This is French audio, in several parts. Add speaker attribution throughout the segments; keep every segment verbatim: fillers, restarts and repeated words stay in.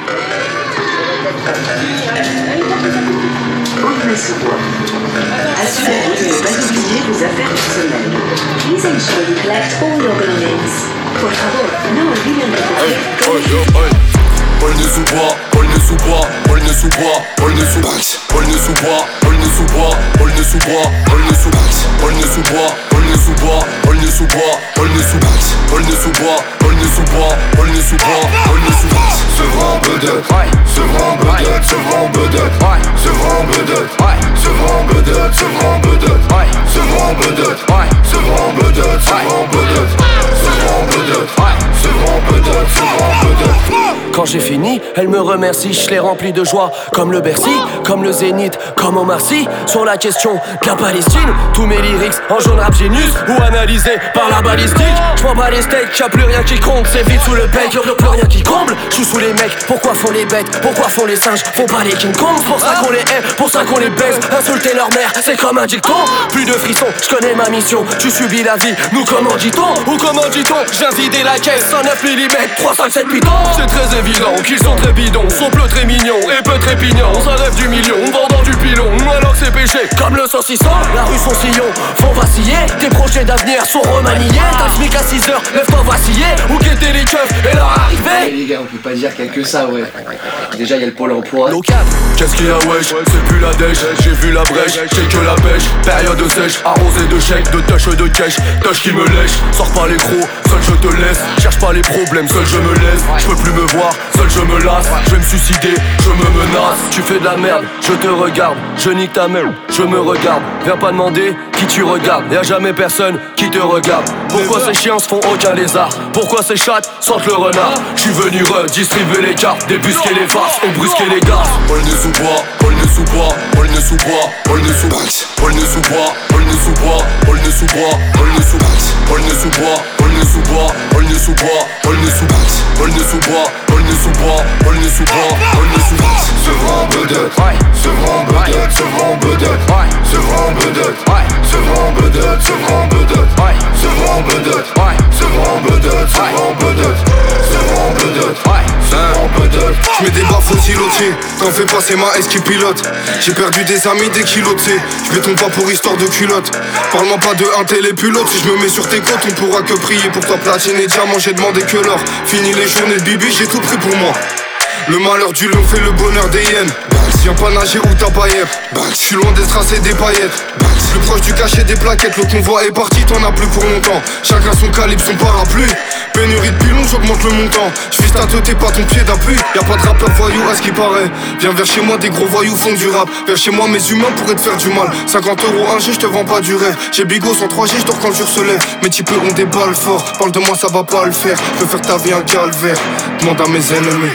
Speaker 1: Aulnay-sous-Bois. Assurez-vous de ne pas oublier vos affaires personnelles. Please ensure you collect all your belongings. Por favor, no olviden recoger.
Speaker 2: Aulnay-sous-Bois, Aulnay-sous-Bois, Aulnay-sous-Bois, Aulnay-sous-Bois, Aulnay-sous-Bois, Aulnay-sous-Bois, Aulnay-sous-Bois, Aulnay-sous-Bois, Aulnay-sous-Bois, Aulnay-sous-Bois, Aulnay-sous-Bois, Aulnay-sous-Bois, Aulnay-sous-Bois, Aulnay-sous-Bois, Aulnay-sous-Bois.
Speaker 3: Sevran Bedot, Sevran Bedot, Sevran Bedot, Sevran Bedot, Sevran Bedot, Sevran Bedot, Sevran Bedot, Sevran Bedot, Sevran Bedot, Sevran Bedot, Sevran Bedot, Sevran Bedot.
Speaker 4: Quand j'ai fini, elle me remercie, je l'ai rempli de joie. Comme le Bercy, comme le Zénith, comme Omar Sy. Sur la question de la Palestine, tous mes lyrics en jaune rap génius ou analysés par la balistique. J'prends pas les steaks, y'a plus rien qui compte, c'est vite sous le bec, y'a plus rien qui comble. J'suis sous les mecs, pourquoi font les bêtes, pourquoi font les singes, font pas les King Kong. Pour ça qu'on les hait, pour ça qu'on les baise, insulter leur mère, c'est comme un dicton. Plus de frissons, j'connais ma mission, tu subis la vie, nous comment dit-on, ou comment dit-on. J'viens vider la caisse, cent neuf millimètres, trois cent cinquante-sept pitons. C'est très évident qu'ils sont très bidons, sont peu très mignons et peu très pignons. Ça rêve du million, vendant du pilon, alors que c'est péché. Comme le saucisson, la rue son sillon, font vaciller. Tes projets d'avenir sont remaniés. T'as SMIC à six heures, lève-toi vaciller. Où qu'étaient les keufs et leur arrivée?
Speaker 5: Les gars, on peut pas dire qu'il y a que ça, ouais. Déjà, il y a le pôle emploi.
Speaker 4: Local.
Speaker 2: Qu'est-ce qu'il y a, wesh? C'est plus la dèche, j'ai vu la brèche, j'ai que la pêche. Période sèche, arrosée de chèques, de touches de cash, touches qui me lèche. Sors pas les crocs, seul je te laisse. Cherche pas les problèmes, seul je me laisse. Je peux plus me voir, seul je me lasse. Je vais me suicider, je me menace. Tu fais de la merde, je te regarde. Je nique ta mère, je me regarde. Viens pas demander qui tu regardes. Y'a jamais personne qui te regarde. Pourquoi ces chiens se font aucun lézard? Pourquoi ces chattes sentent le renard? J'suis venu redistribuer les cartes, débusquer les farces et brusquer les gars. Aulnay-sous-Bois, Aulnay-sous-Bois, Aulnay-sous-Bois, Aulnay-sous-Bois, Aulnay-sous-Bois, Aulnay-sous-Bois, Aulnay-sous-Bois, Aulnay-sous-Bois, Aulnay-sous-Bois, Aulnay-sous-Bois, Aulnay-sous-Bois, Aulnay-sous-Bois, Aulnay-sous-Bois, Aulnay-sous-Bois, Aulnay-sous-Bois, Aulnay-sous-Bois.
Speaker 3: Sevran Bedot, Sevran Bedot, Sevran Bedot, Sevran Bedot, Sevran Bedot, Sevran Bedot, Sevran Bedot, Sevran Bedot, Sevran Bedot, Sevran Bedot, Sevran Bedot. J'mets des baffes au silotier, t'en fais pas, c'est ma S qui pilote. J'ai perdu des amis, des kilos de C. J'mets ton pas pour histoire de culotte. Parle-moi pas de un télépilote. Si je me mets sur tes côtes, on pourra que prier pour toi platine et diamant. J'ai demandé que l'or. Fini les journées de bibi, j'ai tout pris pour moi. Le malheur du lion fait le bonheur des hyènes. Viens pas nager où t'as paillette. J'suis loin des strass et des paillettes. Plus proche du cachet des plaquettes. Le convoi est parti, t'en as plus pour longtemps. Chacun son calibre, son parapluie. Pénurie de pilons, j'augmente le montant. J'vise ta tête, pas ton pied d'appui. Y'a pas de rappeur voyou à ce qui paraît. Viens vers chez moi, des gros voyous font du rap. Vers chez moi, mes humains pourraient te faire du mal. cinquante euros un G, j'te vends pas du rêve. J'ai bigot sans trois G, j'dors quand le jour se lève. Mes types ont des balles fortes. Parle de moi, ça va pas le faire. Peux faire ta vie un calvaire. Demande à mes ennemis.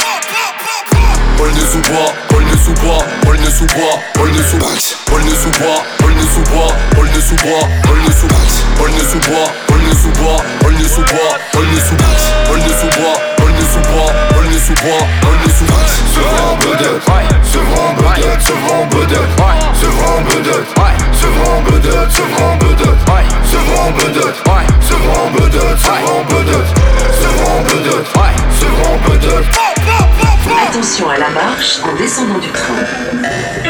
Speaker 2: Aulnay-sous-Bois, Aulnay-sous-Bois, Aulnay-sous-Bois, Aulnay-sous-Bois, Aulnay-sous-Bois, Aulnay-sous-Bois, Aulnay-sous-Bois, Aulnay-sous-Bois, Aulnay-sous-Bois, Aulnay-sous-Bois, Aulnay-sous-Bois, Aulnay-sous-Bois, Aulnay-sous-Bois, Aulnay-sous-Bois, Aulnay-sous-Bois.
Speaker 3: Sevran Bedot, Sevran Bedot, Sevran Bedot, Sevran Bedot, Sevran Bedot, Sevran Bedot, Sevran Bedot, Sevran Bedot, Sevran Bedot, Sevran Bedot, Sevran Bedot.
Speaker 1: Attention à la marche en descendant du train.